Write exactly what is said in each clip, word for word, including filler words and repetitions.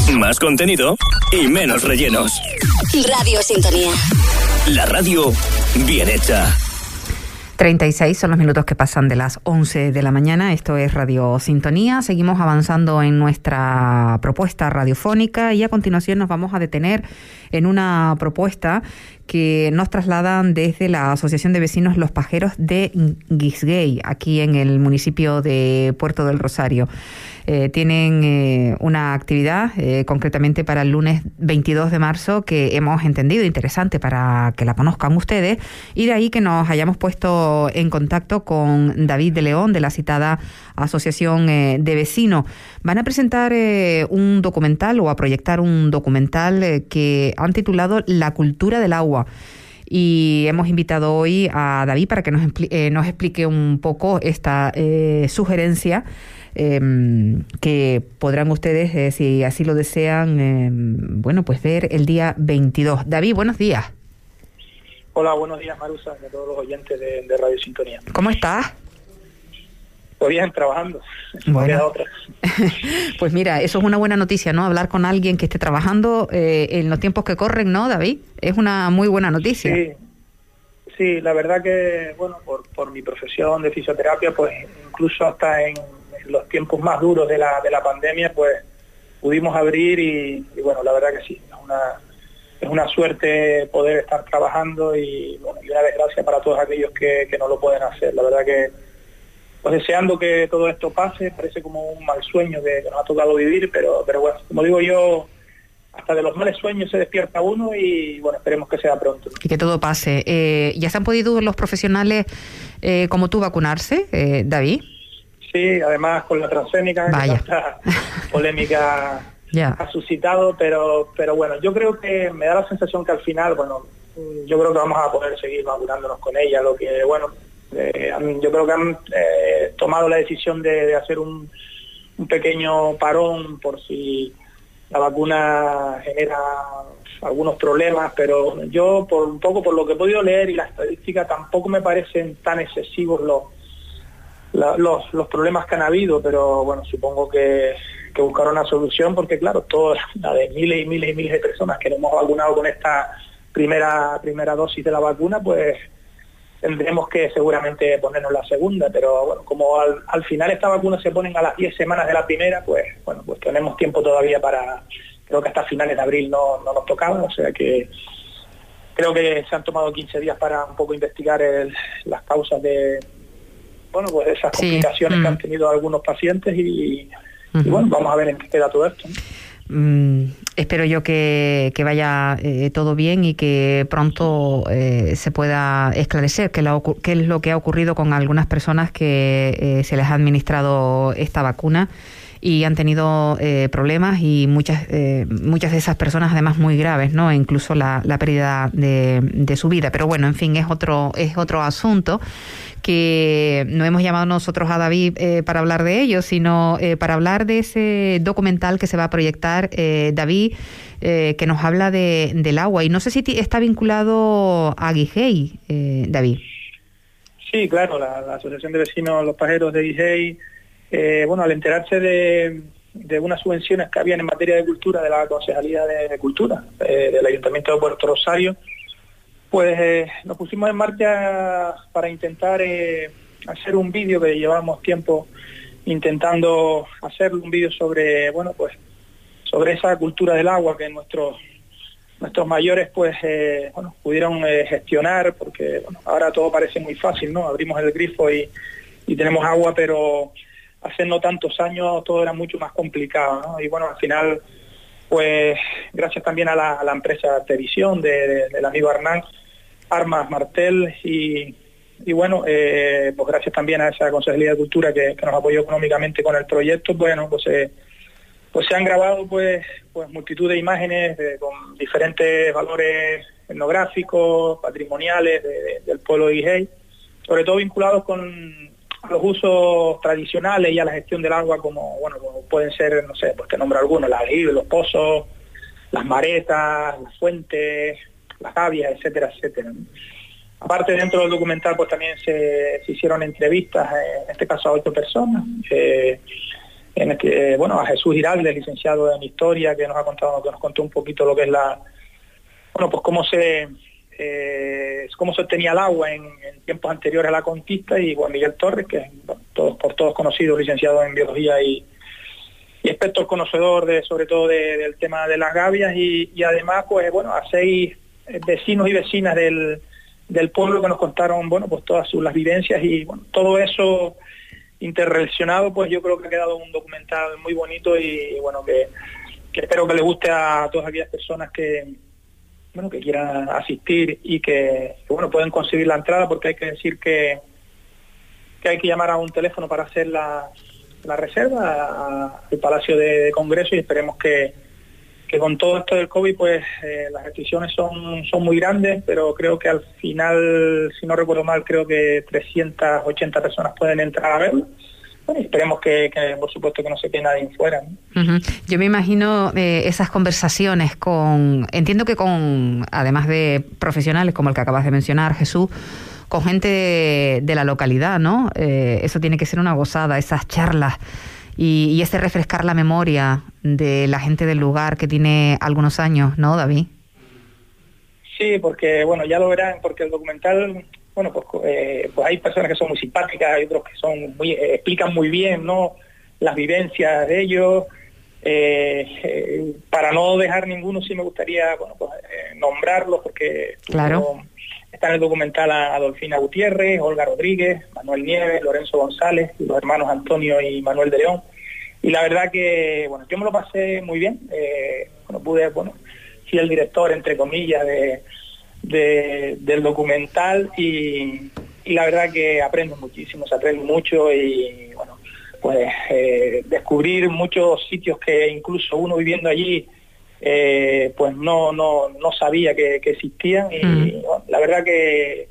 Más contenido y menos rellenos. Radio Sintonía. La radio bien hecha. treinta y seis son los minutos que pasan de las once de la mañana. Esto es Radio Sintonía. Seguimos avanzando en nuestra propuesta radiofónica y a continuación nos vamos a detener en una propuesta que nos trasladan desde la Asociación de Vecinos Los Pajeros de Guisguey, aquí en el municipio de Puerto del Rosario. Eh, tienen eh, una actividad eh, concretamente para el lunes veintidós de marzo que hemos entendido interesante para que la conozcan ustedes, y de ahí que nos hayamos puesto en contacto con David de León de la citada Asociación eh, de Vecinos. Van a presentar eh, un documental o a proyectar un documental eh, que han titulado La cultura del agua. Y hemos invitado hoy a David para que nos, expli- eh, nos explique un poco esta eh, sugerencia eh, que podrán ustedes, eh, si así lo desean, eh, bueno, pues ver el día veintidós. David, buenos días. Hola, buenos días, Marusa, y a todos los oyentes de, de Radio Sintonía. ¿Cómo estás? Pues bien, trabajando. Bueno, pues mira, eso es una buena noticia, ¿no? Hablar con alguien que esté trabajando eh, en los tiempos que corren, ¿no, David? Es una muy buena noticia. Sí, sí, la verdad que, bueno, por, por mi profesión de fisioterapia, pues incluso hasta en, en los tiempos más duros de la, de la pandemia, pues pudimos abrir y, y bueno, la verdad que sí, es una, es una suerte poder estar trabajando y, bueno, y una desgracia para todos aquellos que, que no lo pueden hacer. La verdad que pues deseando que todo esto pase, parece como un mal sueño que, que nos ha tocado vivir, pero, pero bueno, como digo yo, hasta de los males sueños se despierta uno y bueno, esperemos que sea pronto. Y que todo pase. Eh, ¿Ya se han podido los profesionales eh, como tú vacunarse, eh, David? Sí, además con la transgénica, que tanta polémica ya ha suscitado, pero, pero bueno, yo creo que me da la sensación que al final, bueno, yo creo que vamos a poder seguir vacunándonos con ella, lo que, bueno, Eh, yo creo que han eh, tomado la decisión de, de hacer un, un pequeño parón por si la vacuna genera algunos problemas, pero yo por un poco por lo que he podido leer y la estadística tampoco me parecen tan excesivos los, la, los, los problemas que han habido, pero bueno, supongo que, que buscaron una solución porque claro, toda la de miles y miles y miles de personas que nos hemos vacunado con esta primera, primera dosis de la vacuna, pues tendremos que seguramente ponernos la segunda, pero bueno, como al, al final esta vacuna se ponen a las diez semanas de la primera, pues bueno, pues tenemos tiempo todavía para, creo que hasta finales de abril no, no nos tocaba, o sea que creo que se han tomado quince días para un poco investigar el, las causas de, bueno, pues esas complicaciones sí. mm. que han tenido algunos pacientes y, uh-huh. y bueno, vamos a ver en qué queda todo esto, ¿no? Mm, espero yo que, que vaya eh, todo bien y que pronto eh, se pueda esclarecer qué, la, qué es lo que ha ocurrido con algunas personas que eh, se les ha administrado esta vacuna y han tenido eh, problemas y muchas eh, muchas de esas personas además muy graves, ¿no? E incluso la, la pérdida de, de su vida. Pero bueno, en fin, es otro es otro asunto que no hemos llamado nosotros a David eh, para hablar de ello, sino eh, para hablar de ese documental que se va a proyectar, eh, David, eh, que nos habla de, del agua. Y no sé si t- está vinculado a Guisguey, eh, David. Sí, claro, la, la Asociación de Vecinos Los Pajeros de Guisguey, eh, bueno, al enterarse de, de unas subvenciones que habían en materia de cultura de la Concejalía de, de Cultura, eh, del Ayuntamiento de Puerto Rosario, pues eh, nos pusimos en marcha para intentar eh, hacer un vídeo que llevamos tiempo intentando hacer, un vídeo sobre, bueno, pues sobre esa cultura del agua que nuestros nuestros mayores pues eh, bueno, pudieron eh, gestionar, porque bueno, ahora todo parece muy fácil, ¿no? Abrimos el grifo y, y tenemos agua, pero hace no tantos años todo era mucho más complicado, ¿no? Y bueno, al final, pues gracias también a la, a la empresa Tevisión de, de, del amigo Hernán, Armas Martel y, y bueno, eh, pues gracias también a esa Concejalía de Cultura que, que nos apoyó económicamente con el proyecto, bueno, pues, eh, pues se han grabado pues, pues multitud de imágenes de, con diferentes valores etnográficos, patrimoniales de, de, del pueblo de Guisguey, sobre todo vinculados con los usos tradicionales y a la gestión del agua, como bueno, como pueden ser, no sé, pues te nombro algunos, las aljibes, los pozos, las maretas, las fuentes, las gavias, etcétera, etcétera. Aparte, dentro del documental pues también se, se hicieron entrevistas, eh, en este caso a ocho personas, eh, en este, eh, bueno, a Jesús Giralde, licenciado en Historia, que nos ha contado, que nos contó un poquito lo que es la, bueno, pues cómo se eh, cómo se obtenía el agua en, en tiempos anteriores a la conquista, y Juan Miguel Torres, que es bueno, todos, por todos conocido, licenciado en Biología y, y experto conocedor de, sobre todo de, del tema de las gavias, y, y además, pues bueno, a seis vecinos y vecinas del, del pueblo que nos contaron, bueno, pues todas sus las vivencias, y bueno, todo eso interrelacionado, pues yo creo que ha quedado un documental muy bonito, y, y bueno, que, que espero que le guste a todas aquellas personas que bueno que quieran asistir y que, que bueno pueden conseguir la entrada, porque hay que decir que, que hay que llamar a un teléfono para hacer la, la reserva al Palacio de, de Congreso, y esperemos que, que con todo esto del COVID pues eh, las restricciones son, son muy grandes, pero creo que al final, si no recuerdo mal, creo que trescientas ochenta personas pueden entrar a verlo. Bueno, esperemos que, que, por supuesto, que no se quede nadie fuera, ¿no? Uh-huh. Yo me imagino eh, esas conversaciones con, entiendo que con, además de profesionales como el que acabas de mencionar, Jesús, con gente de, de la localidad, ¿no? Eh, eso tiene que ser una gozada, esas charlas y, y ese refrescar la memoria de la gente del lugar que tiene algunos años, ¿no, David? Sí, porque, bueno, ya lo verán, porque el documental... Bueno, pues, eh, pues hay personas que son muy simpáticas, hay otros que son muy, eh, explican muy bien, ¿no?, las vivencias de ellos. Eh, eh, para no dejar ninguno, sí me gustaría, bueno, pues eh, nombrarlos, porque claro. Está en el documental a Adolfina Gutiérrez, Olga Rodríguez, Manuel Nieves, Lorenzo González, los hermanos Antonio y Manuel de León. Y la verdad que, bueno, yo me lo pasé muy bien. Eh, bueno, pude, bueno, fui el director, entre comillas, de... De, del documental, y, y la verdad que aprendo muchísimo, se aprende mucho, y bueno, pues eh, descubrir muchos sitios que incluso uno viviendo allí eh, pues no no no sabía que, que existían, y mm. bueno, la verdad que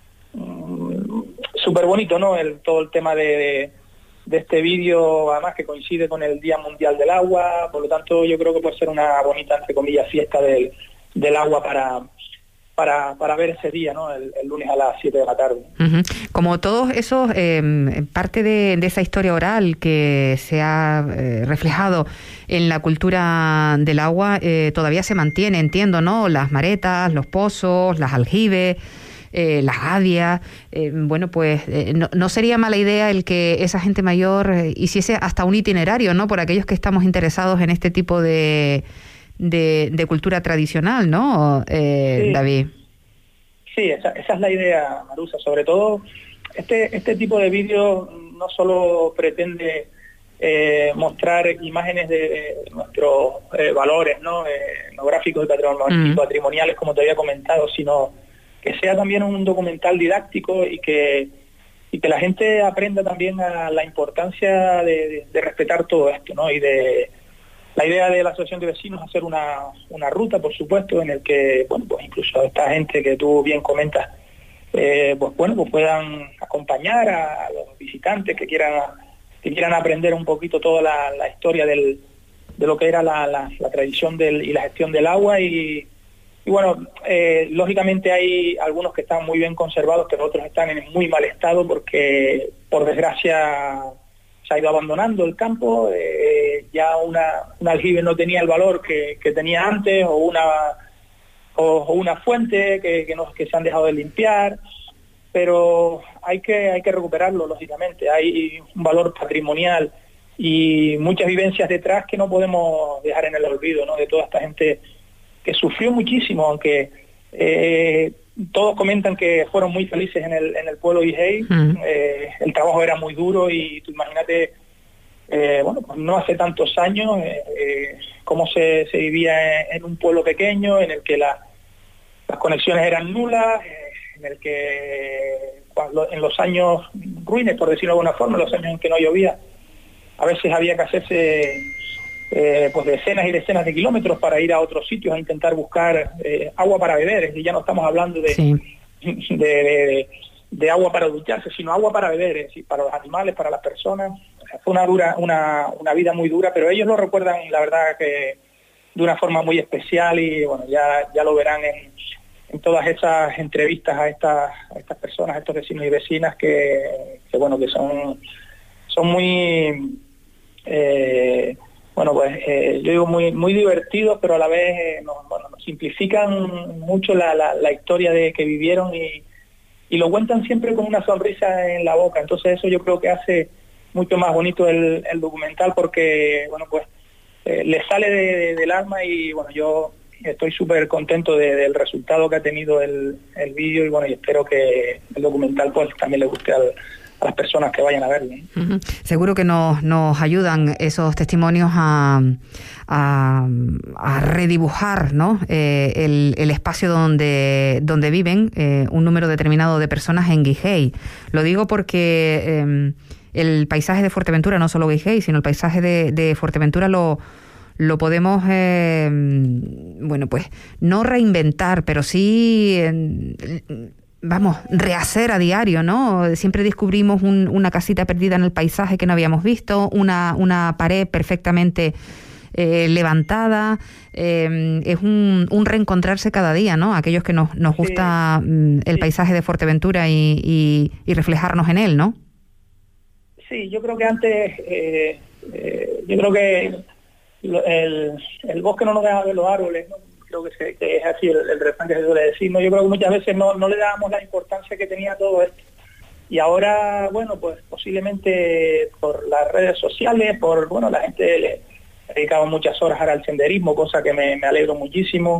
mm, súper bonito, ¿no? El, todo el tema de, de, de este vídeo, además que coincide con el Día Mundial del Agua, por lo tanto yo creo que puede ser una bonita, entre comillas, fiesta del, del agua para Para, para ver ese día, ¿no? El, el lunes a las siete de la tarde. Uh-huh. Como todos esos, eh, parte de, de esa historia oral que se ha eh, reflejado en la cultura del agua, eh, todavía se mantiene, entiendo, ¿no? Las maretas, los pozos, las aljibes, eh, las gavias. Eh, bueno, pues eh, no, no sería mala idea el que esa gente mayor eh, hiciese hasta un itinerario, ¿no? Por aquellos que estamos interesados en este tipo de... De, de cultura tradicional, ¿no, eh, sí. David? Sí, esa, esa es la idea, Marusa. Sobre todo, este este tipo de vídeos no solo pretende eh, mostrar imágenes de, de nuestros eh, valores, ¿no? Eh, etnográficos y patrimoniales, mm. patrimoniales, como te había comentado, sino que sea también un documental didáctico, y que y que la gente aprenda también a la importancia de, de, de respetar todo esto, ¿no? Y de La idea de la Asociación de Vecinos es hacer una, una ruta, por supuesto, en el que, bueno, pues incluso esta gente que tú bien comentas, eh, pues bueno, pues puedan acompañar a los visitantes que quieran que quieran aprender un poquito toda la, la historia del, de lo que era la, la, la tradición del, y la gestión del agua. Y, y bueno, eh, lógicamente hay algunos que están muy bien conservados, pero otros están en muy mal estado porque, por desgracia, se ha ido abandonando el campo. Eh, ya una, un aljibe no tenía el valor que, que tenía antes, o una o, o una fuente que, que, no, que se han dejado de limpiar, pero hay que hay que recuperarlo, lógicamente. Hay un valor patrimonial y muchas vivencias detrás que no podemos dejar en el olvido, ¿no? De toda esta gente que sufrió muchísimo, aunque eh, todos comentan que fueron muy felices en el en el pueblo de Higüey. Mm. Eh, el trabajo era muy duro, y tú imagínate, eh, bueno, pues no hace tantos años, eh, eh, cómo se, se vivía en, en un pueblo pequeño, en el que la, las conexiones eran nulas, eh, en el que cuando, en los años ruines, por decirlo de alguna forma, los años en que no llovía, a veces había que hacerse Eh, pues decenas y decenas de kilómetros para ir a otros sitios a intentar buscar eh, agua para beber. Es decir, ya no estamos hablando de, sí. de, de, de agua para ducharse, sino agua para beber, es decir, para los animales, para las personas. O sea, fue una dura, una, una vida muy dura, pero ellos lo recuerdan, la verdad, que de una forma muy especial, y bueno, ya, ya lo verán en, en todas esas entrevistas a estas, a estas personas, a estos vecinos y vecinas que, que bueno, que son, son muy eh, bueno, pues eh, yo digo muy muy divertidos, pero a la vez eh, nos, bueno, nos simplifican mucho la, la, la historia de que vivieron y, y lo cuentan siempre con una sonrisa en la boca. Entonces eso yo creo que hace mucho más bonito el, el documental, porque bueno, pues eh, le sale de, de, del alma, y bueno, yo estoy súper contento de, del resultado que ha tenido el, el vídeo, y bueno, y espero que el documental pues también le guste al, a las personas que vayan a verlo. Uh-huh. Seguro que nos, nos ayudan esos testimonios a, a, a redibujar, ¿no? eh, el, el espacio donde, donde viven eh, un número determinado de personas en Gijón. Lo digo porque eh, el paisaje de Fuerteventura, no solo Gijón, sino el paisaje de, de Fuerteventura lo lo podemos, eh, bueno, pues no reinventar, pero sí, eh, vamos, rehacer a diario, ¿no? Siempre descubrimos un, una casita perdida en el paisaje que no habíamos visto, una, una pared perfectamente eh, levantada. Eh, es un, un reencontrarse cada día, ¿no? Aquellos que nos, nos gusta sí, el sí. paisaje de Fuerteventura y, y, y reflejarnos en él, ¿no? Sí, yo creo que antes, eh, eh, yo creo que El, el bosque no nos deja ver los árboles, ¿no? Creo que, se, que es así el, el refrán que se suele decir, ¿no? Yo creo que muchas veces no, no le dábamos la importancia que tenía todo esto. Y ahora, bueno, pues posiblemente por las redes sociales, por, bueno, la gente le ha dedicado muchas horas ahora al senderismo, cosa que me, me alegro muchísimo.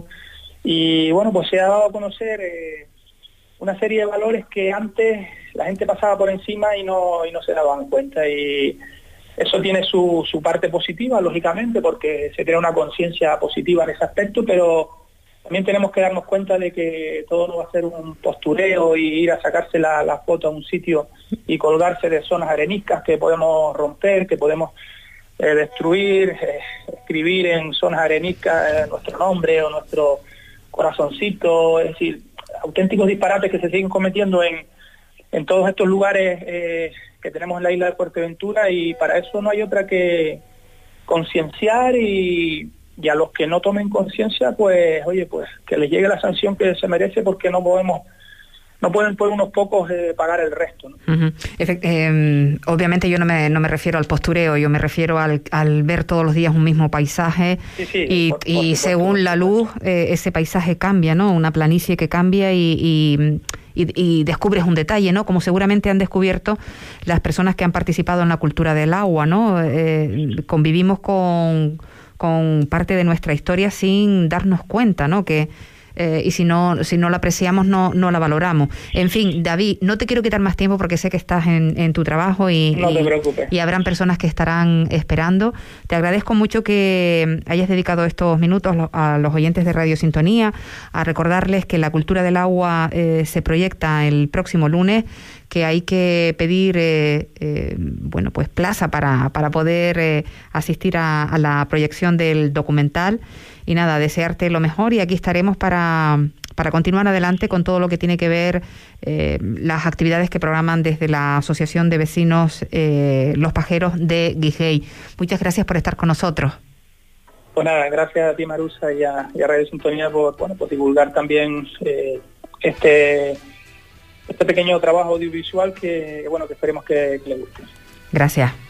Y bueno, pues se ha dado a conocer eh, una serie de valores que antes la gente pasaba por encima y no, y no se daban cuenta. Y eso tiene su, su parte positiva, lógicamente, porque se crea una conciencia positiva en ese aspecto, pero también tenemos que darnos cuenta de que todo no va a ser un postureo y ir a sacarse la, la foto a un sitio y colgarse de zonas areniscas que podemos romper, que podemos eh, destruir, eh, escribir en zonas areniscas eh, nuestro nombre o nuestro corazoncito, es decir, auténticos disparates que se siguen cometiendo en, en todos estos lugares eh, que tenemos en la isla de Fuerteventura, y para eso no hay otra que concienciar, y, y a los que no tomen conciencia, pues oye, pues que les llegue la sanción que se merece, porque no podemos, no pueden por unos pocos eh, pagar el resto, ¿no? Uh-huh. Efe- eh, obviamente yo no me, no me refiero al postureo, yo me refiero al, al ver todos los días un mismo paisaje, sí, sí, y, por, por, y por, según por, la luz eh, ese paisaje cambia, ¿no? Una planicie que cambia y... y Y, y descubres un detalle, ¿no? Como seguramente han descubierto las personas que han participado en la cultura del agua, ¿no? Eh, convivimos con, con parte de nuestra historia sin darnos cuenta, ¿no? Que eh, y si no si no la apreciamos, no no la valoramos. En fin, David, no te quiero quitar más tiempo porque sé que estás en, en tu trabajo y, no te preocupes. y, y habrán personas que estarán esperando. Te agradezco mucho que hayas dedicado estos minutos a los oyentes de Radio Sintonía, a recordarles que la cultura del agua eh, se proyecta el próximo lunes, que hay que pedir eh, eh, bueno, pues plaza para, para poder eh, asistir a, a la proyección del documental. Y nada, desearte lo mejor, y aquí estaremos para, para continuar adelante con todo lo que tiene que ver eh, las actividades que programan desde la Asociación de Vecinos eh, Los Pajeros de Gijón. Muchas gracias por estar con nosotros. Pues nada, gracias a ti, Marusa, y a, y a Radio Sintonía por, bueno, por divulgar también eh, este, este pequeño trabajo audiovisual que, bueno, que esperemos que, que les guste. Gracias.